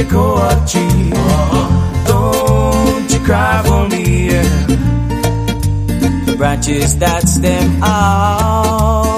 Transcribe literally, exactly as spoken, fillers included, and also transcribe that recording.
acorn tree. Don't you cry for me, yeah. The branches that stem out